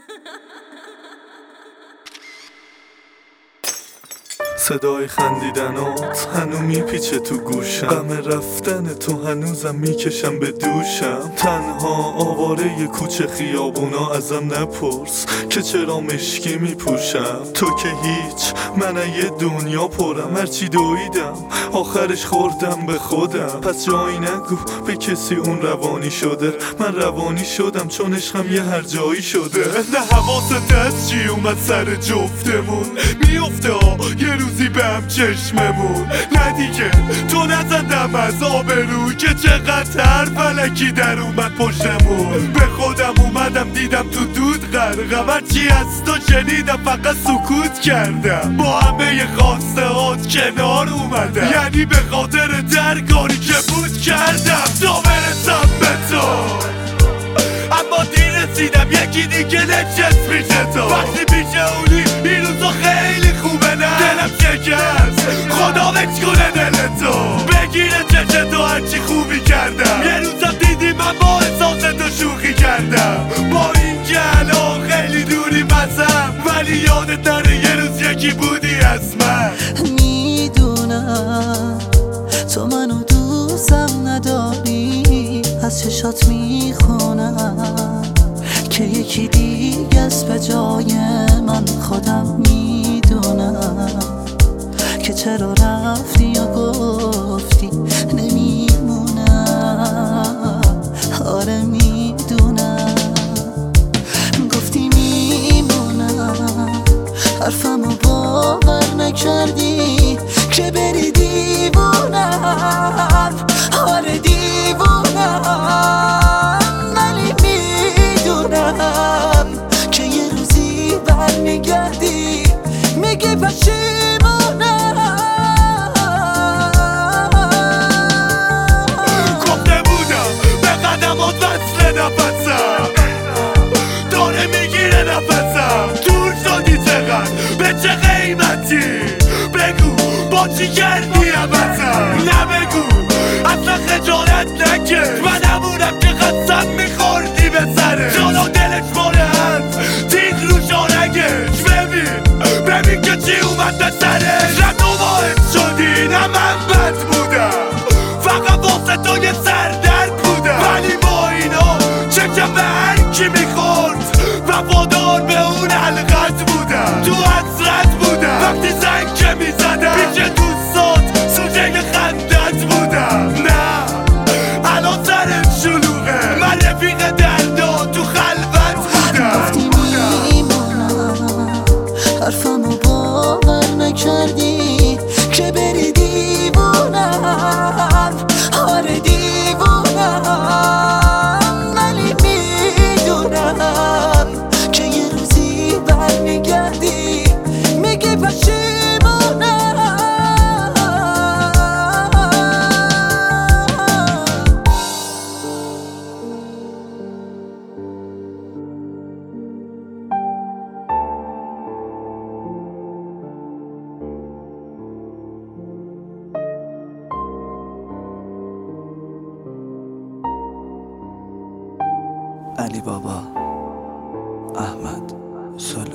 صدای خندیدنات هنو میپیچه تو گوشم، غم رفتن تو هنوزم میکشم به دوشم. تنها آواره ی کوچه خیابونا ازم نپرس که چرا مشکی میپوشم. تو که هیچ، من یه دنیا پرم، هرچی دویدم آخرش خوردم به خودم. پس جایی نگو به کسی اون روانی شده، من روانی شدم چون عشقم یه هر جایی شده. نه حواست از چی اومد سر جفتمون میفته یه روزی به هم چشممون. نه دیگه تو نزندم از آبرو که چقدر فلکی در اومد پشتمون. به خودم اومدم دیدم تو دود غرقم، هرچی از تو شنیدم فقط سکوت کردم. با همه خواسته هات کنار اومدم، یعنی به خاطر درگاری که بود کردم تا برسم به تو. اما دیر رسیدم یکی دیگه نچست میشه تو. وقتی پیشه اونی این روزا خیلی خوبه، نه دلم شکست خدا بکش کنه دل تو. بگیره چشه تو هرچی خوبی کردم، یه روزم دیدی من با احساس تو شوخی کردم. با این که الان خیلی دوری بسم، ولی یادت نره یه روز یکی بودی از من. میدونم تو منو دوستم نداری، از چشات میخونم که یکی دیگه است به جای من. خودم میدونم که چرا رفتی و گفتی نمیمونم. آره میدونم گفتی میمونم، حرفمو باور نکردی که بری دیوونم. آره دیوونم، ولی میدونم که یه روزی برمیگردی میگی پشیمونم. گفته بودم به قدمات وصل نفسم، داره میگیره نفسم. دور شدی چقدر به چه قیمتی، بگو با چی کردی عوضم. نه بگو اصلا خجالت نکش، من همونم که قسم میخوردی به سره. جالا دلش ماره هست تیغ رو شارگش، ببین که چی اومد به سرش. نه تو باعث شدی نه من بد بودم، فقط واسه تو یه سردرد بودم. ولی با اینا چکم به هر کی میخورد وفادار به اون حلقت بودم. تو حسرت بودم وقتی زنگ که میزدم، پیش دوستات سوژه خندت بودم. نه الان سرت شلوغه، من رفیق دردا تو خلوت بودم. گفتی میمونم، حرفمو باور نکردی که بری دیوونم. آره دیوونم، ولی میدونم که یه روزی برمیگردی میگی پشیمونم. علی بابا، احمد، سلو.